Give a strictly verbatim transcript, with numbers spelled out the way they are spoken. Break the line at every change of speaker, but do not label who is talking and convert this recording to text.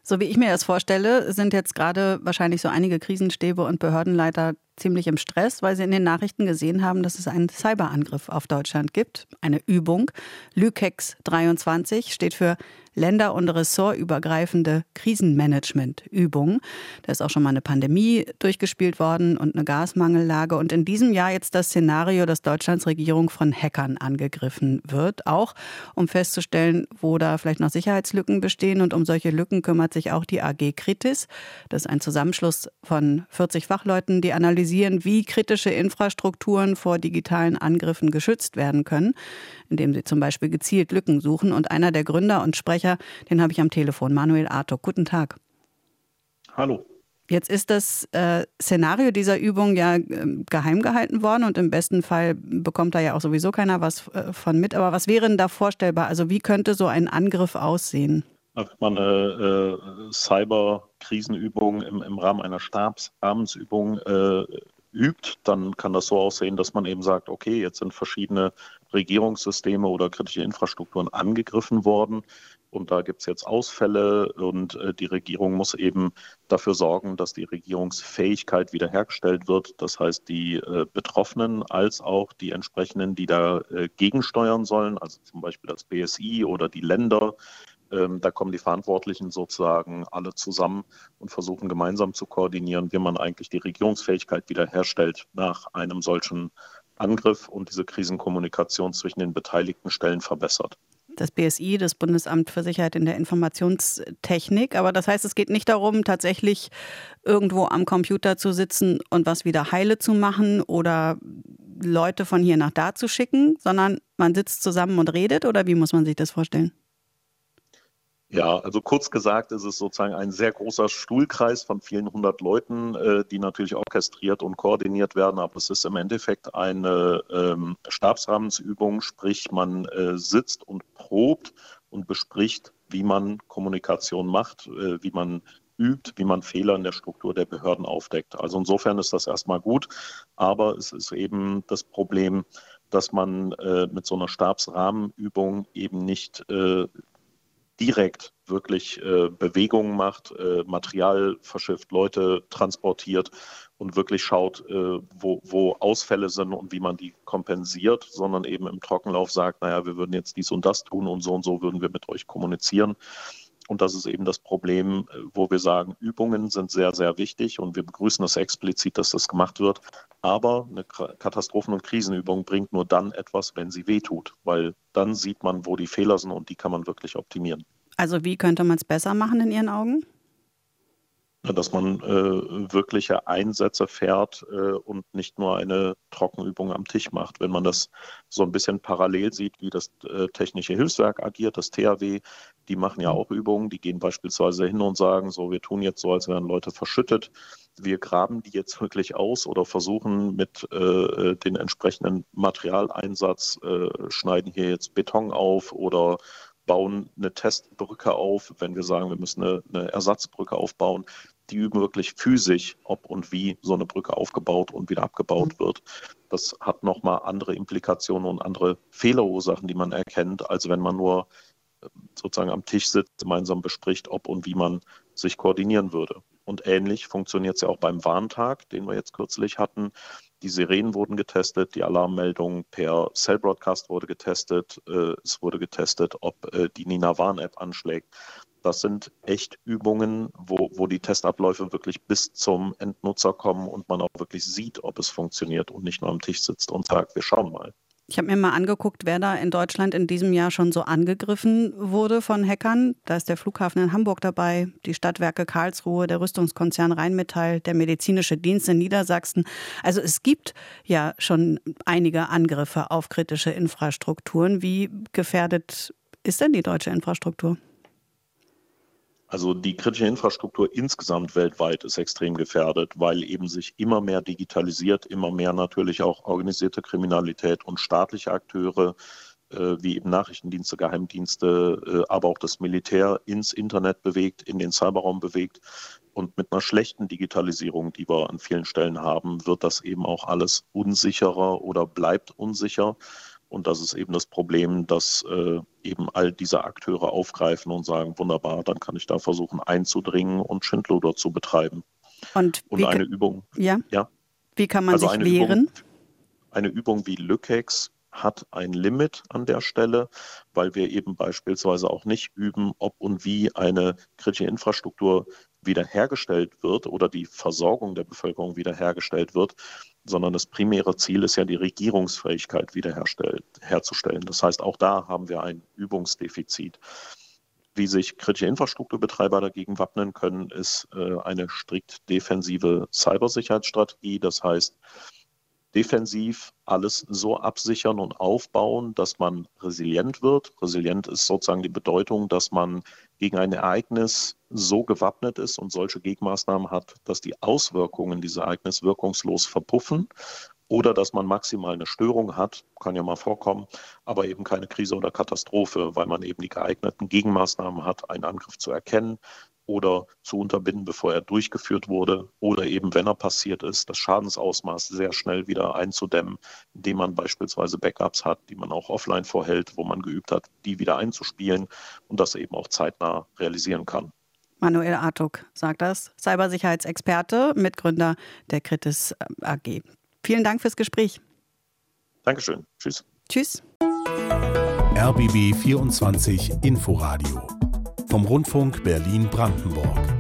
So wie ich mir das vorstelle, sind jetzt gerade wahrscheinlich so einige Krisenstäbe und Behördenleiter ziemlich im Stress, weil sie in den Nachrichten gesehen haben, dass es einen Cyberangriff auf Deutschland gibt. Eine Übung. Lükex dreiundzwanzig steht für Länder- und ressortübergreifende Krisenmanagement-Übung. Da ist auch schon mal eine Pandemie durchgespielt worden und eine Gasmangellage. Und in diesem Jahr jetzt das Szenario, dass Deutschlands Regierung von Hackern angegriffen wird. Auch um festzustellen, wo da vielleicht noch Sicherheitslücken bestehen. Und um solche Lücken kümmert sich auch die A G Kritis. Das ist ein Zusammenschluss von vierzig Fachleuten, die analysieren, wie kritische Infrastrukturen vor digitalen Angriffen geschützt werden können, indem sie zum Beispiel gezielt Lücken suchen. Und einer der Gründer und Sprecher, den habe ich am Telefon, Manuel Artuk. Guten Tag.
Hallo.
Jetzt ist das äh, Szenario dieser Übung ja äh, geheim gehalten worden und im besten Fall bekommt da ja auch sowieso keiner was äh, von mit. Aber was wäre denn da vorstellbar? Also wie könnte so ein Angriff aussehen?
Wenn man eine äh, Cyber-Krisenübung im, im Rahmen einer Stabsarmensübung äh, übt, dann kann das so aussehen, dass man eben sagt, okay, jetzt sind verschiedene Regierungssysteme oder kritische Infrastrukturen angegriffen worden und da gibt es jetzt Ausfälle und äh, die Regierung muss eben dafür sorgen, dass die Regierungsfähigkeit wiederhergestellt wird. Das heißt, die äh, Betroffenen als auch die entsprechenden, die da äh, gegensteuern sollen, also zum Beispiel das B S I oder die Länder. Ähm, da kommen die Verantwortlichen sozusagen alle zusammen und versuchen gemeinsam zu koordinieren, wie man eigentlich die Regierungsfähigkeit wiederherstellt nach einem solchen Angriff und diese Krisenkommunikation zwischen den beteiligten Stellen verbessert.
Das B S I, das Bundesamt für Sicherheit in der Informationstechnik. Aber das heißt, es geht nicht darum, tatsächlich irgendwo am Computer zu sitzen und was wieder heile zu machen oder Leute von hier nach da zu schicken, sondern man sitzt zusammen und redet, oder wie muss man sich das vorstellen?
Ja, also kurz gesagt ist es sozusagen ein sehr großer Stuhlkreis von vielen hundert Leuten, äh, die natürlich orchestriert und koordiniert werden. Aber es ist im Endeffekt eine ähm, Stabsrahmensübung, sprich man äh, sitzt und probt und bespricht, wie man Kommunikation macht, äh, wie man übt, wie man Fehler in der Struktur der Behörden aufdeckt. Also insofern ist das erstmal gut, aber es ist eben das Problem, dass man äh, mit so einer Stabsrahmenübung eben nicht äh, direkt wirklich äh, Bewegungen macht, äh, Material verschifft, Leute transportiert und wirklich schaut, äh, wo, wo Ausfälle sind und wie man die kompensiert, sondern eben im Trockenlauf sagt, naja, wir würden jetzt dies und das tun und so und so würden wir mit euch kommunizieren. Und das ist eben das Problem, wo wir sagen, Übungen sind sehr, sehr wichtig und wir begrüßen das explizit, dass das gemacht wird. Aber eine Katastrophen- und Krisenübung bringt nur dann etwas, wenn sie wehtut, weil dann sieht man, wo die Fehler sind und die kann man wirklich optimieren.
Also wie könnte man es besser machen in Ihren Augen?
Dass man äh, wirkliche Einsätze fährt äh, und nicht nur eine Trockenübung am Tisch macht. Wenn man das so ein bisschen parallel sieht, wie das äh, Technische Hilfswerk agiert, das T H W, die machen ja auch Übungen, die gehen beispielsweise hin und sagen, so, wir tun jetzt so, als wären Leute verschüttet. Wir graben die jetzt wirklich aus oder versuchen mit äh, den entsprechenden Materialeinsatz, äh, schneiden hier jetzt Beton auf oder bauen eine Testbrücke auf, wenn wir sagen, wir müssen eine, eine Ersatzbrücke aufbauen. Die üben wirklich physisch, ob und wie so eine Brücke aufgebaut und wieder abgebaut wird. Das hat nochmal andere Implikationen und andere Fehlerursachen, die man erkennt, als wenn man nur sozusagen am Tisch sitzt, gemeinsam bespricht, ob und wie man sich koordinieren würde. Und ähnlich funktioniert es ja auch beim Warntag, den wir jetzt kürzlich hatten. Die Sirenen wurden getestet, die Alarmmeldung per Cell Broadcast wurde getestet. Äh, es wurde getestet, ob äh, die Nina Warn-App anschlägt. Das sind echt Übungen, wo, wo die Testabläufe wirklich bis zum Endnutzer kommen und man auch wirklich sieht, ob es funktioniert und nicht nur am Tisch sitzt und sagt, wir schauen mal.
Ich habe mir mal angeguckt, wer da in Deutschland in diesem Jahr schon so angegriffen wurde von Hackern. Da ist der Flughafen in Hamburg dabei, die Stadtwerke Karlsruhe, der Rüstungskonzern Rheinmetall, der medizinische Dienst in Niedersachsen. Also es gibt ja schon einige Angriffe auf kritische Infrastrukturen. Wie gefährdet ist denn die deutsche Infrastruktur?
Also die kritische Infrastruktur insgesamt weltweit ist extrem gefährdet, weil eben sich immer mehr digitalisiert, immer mehr natürlich auch organisierte Kriminalität und staatliche Akteure äh, wie eben Nachrichtendienste, Geheimdienste, äh, aber auch das Militär ins Internet bewegt, in den Cyberraum bewegt. Und mit einer schlechten Digitalisierung, die wir an vielen Stellen haben, wird das eben auch alles unsicherer oder bleibt unsicher. Und das ist eben das Problem, dass äh, eben all diese Akteure aufgreifen und sagen, wunderbar, dann kann ich da versuchen einzudringen und Schindluder zu betreiben.
Und,
und
wie
eine
ka-
Übung,
ja?
ja,
Wie kann man
also
sich
eine
wehren?
Übung, eine Übung wie Lückex hat ein Limit an der Stelle, weil wir eben beispielsweise auch nicht üben, ob und wie eine kritische Infrastruktur wiederhergestellt wird oder die Versorgung der Bevölkerung wiederhergestellt wird, sondern das primäre Ziel ist ja, die Regierungsfähigkeit wiederherzustellen. Das heißt, auch da haben wir ein Übungsdefizit. Wie sich kritische Infrastrukturbetreiber dagegen wappnen können, ist äh, eine strikt defensive Cybersicherheitsstrategie. Das heißt, defensiv alles so absichern und aufbauen, dass man resilient wird. Resilient ist sozusagen die Bedeutung, dass man gegen ein Ereignis so gewappnet ist und solche Gegenmaßnahmen hat, dass die Auswirkungen dieses Ereignisses wirkungslos verpuffen oder dass man maximal eine Störung hat, kann ja mal vorkommen, aber eben keine Krise oder Katastrophe, weil man eben die geeigneten Gegenmaßnahmen hat, einen Angriff zu erkennen oder zu unterbinden, bevor er durchgeführt wurde, oder eben, wenn er passiert ist, das Schadensausmaß sehr schnell wieder einzudämmen, indem man beispielsweise Backups hat, die man auch offline vorhält, wo man geübt hat, die wieder einzuspielen und das eben auch zeitnah realisieren kann.
Manuel Artuk sagt das, Cybersicherheitsexperte, Mitgründer der Kritis A G. Vielen Dank fürs Gespräch.
Dankeschön. Tschüss.
Tschüss.
R B B vierundzwanzig Inforadio vom Rundfunk Berlin-Brandenburg.